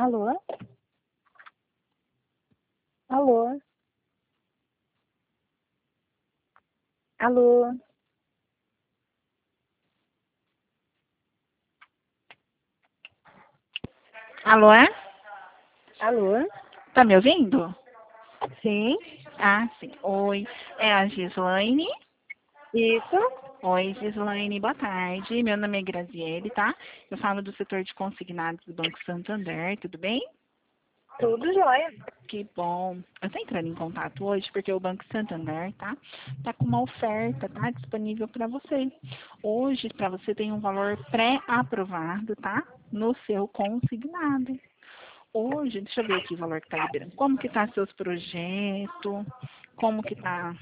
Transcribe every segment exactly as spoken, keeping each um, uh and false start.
Alô? Alô? Alô? Alô, é? Alô? Tá me ouvindo? Sim, Ah, sim. Oi, é a Gislaine. isso. Oi, Gislaine, boa tarde. Meu nome é Graziele, tá? Eu falo do setor de consignados do Banco Santander, tudo bem? Tudo jóia. Que bom. Eu tô entrando em contato hoje porque o Banco Santander, tá? Tá com uma oferta, tá? Disponível para você. Hoje, para você tem um valor pré-aprovado, tá? No seu consignado. Hoje, deixa eu ver aqui o valor que tá liberando. Como que tá seus projetos? Como que tá?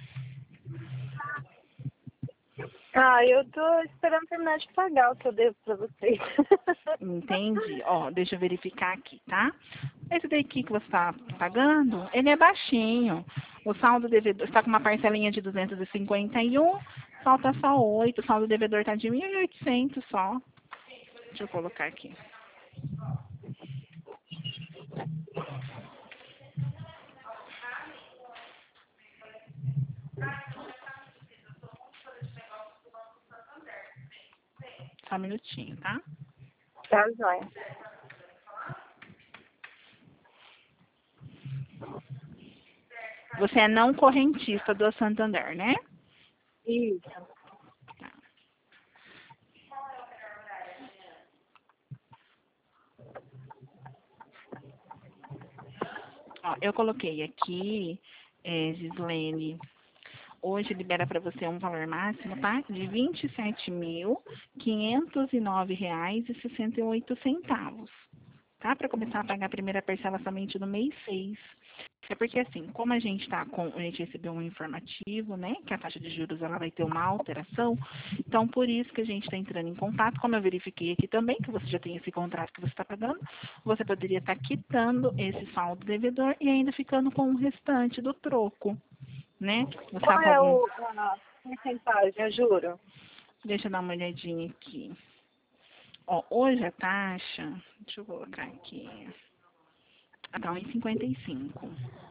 Ah, eu tô esperando terminar de pagar o que eu devo pra vocês. Entende? Ó, deixa eu verificar aqui, tá? Esse daqui que você está pagando, ele é baixinho. O saldo devedor está com uma parcelinha de duzentos e cinquenta e um, falta só oito. O saldo devedor está de mil e oitocentos só. Deixa eu colocar aqui. Só um minutinho, tá? Tá jóia. Você é não correntista do Santander, né? Isso. Ó, eu coloquei aqui, é, Gislene, hoje libera para você um valor máximo, tá? De vinte e sete mil, quinhentos e nove reais e sessenta e oito centavos, tá? Para começar a pagar a primeira parcela somente no mês seis. É porque assim, como a gente tá com, a gente recebeu um informativo, né, que a taxa de juros ela vai ter uma alteração, então por isso que a gente está entrando em contato, como eu verifiquei aqui também, que você já tem esse contrato que você está pagando, você poderia estar quitando esse saldo devedor e ainda ficando com o restante do troco, né? Você está Qual com é algum... o, a porcentagem, eu juro? Deixa eu dar uma olhadinha aqui. Ó, hoje a taxa, deixa eu colocar aqui, está um e cinquenta e cinco.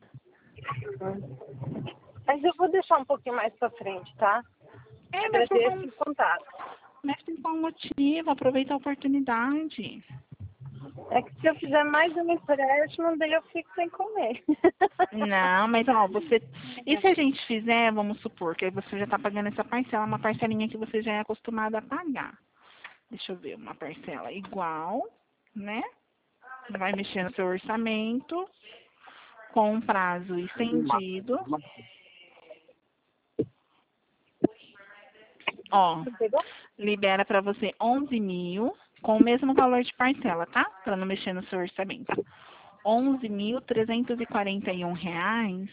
Mas eu vou deixar um pouquinho mais pra frente, tá? É, mas por Agradeço qual, o contato. mas por qual motivo? Aproveita a oportunidade. É que se eu fizer mais um empréstimo, daí eu fico sem comer. Não, mas ó, você. E se a gente fizer, vamos supor, que aí você já está pagando essa parcela, uma parcelinha que você já é acostumado a pagar. Deixa eu ver, uma parcela igual, né? Vai mexer no seu orçamento, com um prazo estendido. Ó, Pegou? libera para você onze mil, com o mesmo valor de parcela, tá? Para não mexer no seu orçamento. onze mil trezentos e quarenta e um reais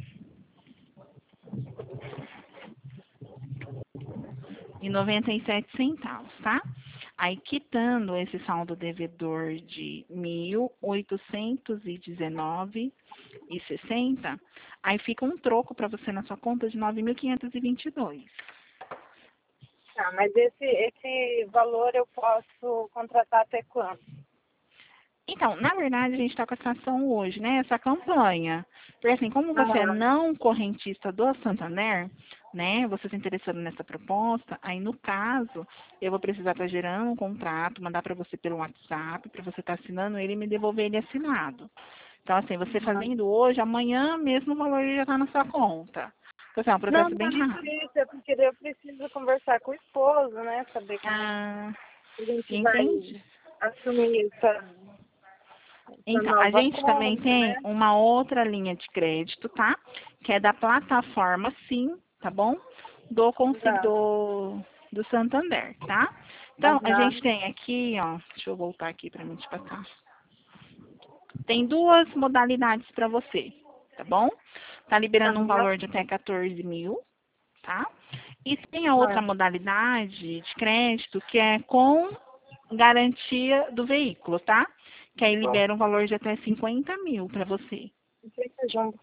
e noventa e sete centavos, tá? Aí, quitando esse saldo devedor de mil oitocentos e dezenove e sessenta, aí fica um troco para você na sua conta de nove mil quinhentos e vinte e dois. Tá, mas esse, esse valor eu posso contratar até quando? Então, na verdade, a gente está com essa ação hoje, né? Essa campanha. Porque assim, como você é Aham. não correntista do Santander, né? Você se interessando nessa proposta, aí no caso, eu vou precisar estar gerando um contrato, mandar para você pelo WhatsApp, para você estar assinando ele e me devolver ele assinado. Então, assim, você fazendo hoje, amanhã mesmo o valor já está na sua conta. Então, assim, é um Não, processo não é bem nem por rápido. isso, é porque daí eu preciso conversar com o esposo, né? Saber como Ah, a gente vai entende? assumir essa, essa Então, a nova gente também conta, tem né? uma outra linha de crédito, tá? Que é da plataforma Sim, tá bom? Do Consig Tá. do, do Santander, tá? Então, a Aham. gente tem aqui, ó, deixa eu voltar aqui para mim te passar. Tem duas modalidades para você, tá bom? Tá liberando um Aham. valor de até quatorze mil, tá? E tem a outra Ah, modalidade de crédito que é com garantia do veículo, tá? Que aí libera um valor de até cinquenta mil para você. fica junto.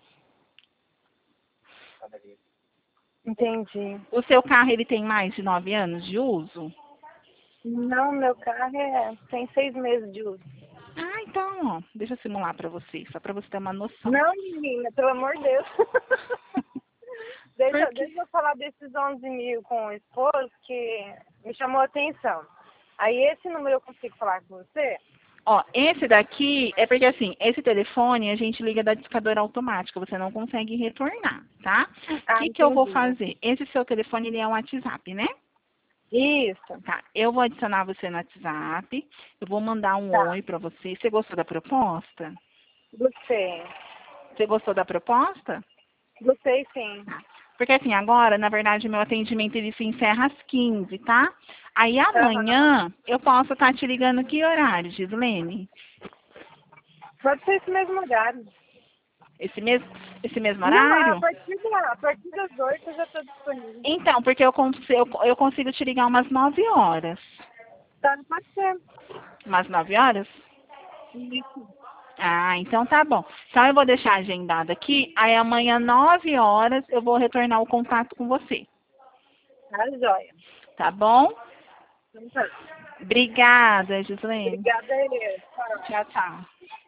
Entendi. O seu carro, ele tem mais de nove anos de uso? Não, meu carro é, tem seis meses de uso. Ah, Então, ó, deixa eu simular pra você, só pra você ter uma noção. Não, menina, pelo amor de Deus. deixa, Por quê? deixa eu falar desses onze mil com o esposo que me chamou a atenção. Aí esse número eu consigo falar com você? Ó, esse daqui é porque assim, esse telefone a gente liga da discadora automática, você não consegue retornar, tá? O Ah, que que eu vou entendi. fazer? Esse seu telefone, ele é um WhatsApp, né? Isso, Tá, eu vou adicionar você no WhatsApp, eu vou mandar um tá. oi pra você. Você gostou da proposta? Gostei. Você gostou da proposta? Gostei sim. Tá. Porque assim, agora, na verdade, meu atendimento ele se encerra às quinze, tá? Aí Aham. amanhã eu posso estar te ligando que horário, Gislene? Pode ser esse mesmo horário. Esse mesmo, esse mesmo Não, a horário? partir, da, a partir das oito eu já estou disponível. Então, porque eu consigo, eu, eu consigo te ligar umas nove horas. Tá, pode ser. Umas nove horas? Isso. Ah, então tá bom. Então eu vou deixar agendado aqui, aí amanhã, nove horas, eu vou retornar o contato com você. Tá, joia. Tá bom? Então tá. Obrigada, Gislene. Obrigada, Elias. Tchau. Tchau, tchau.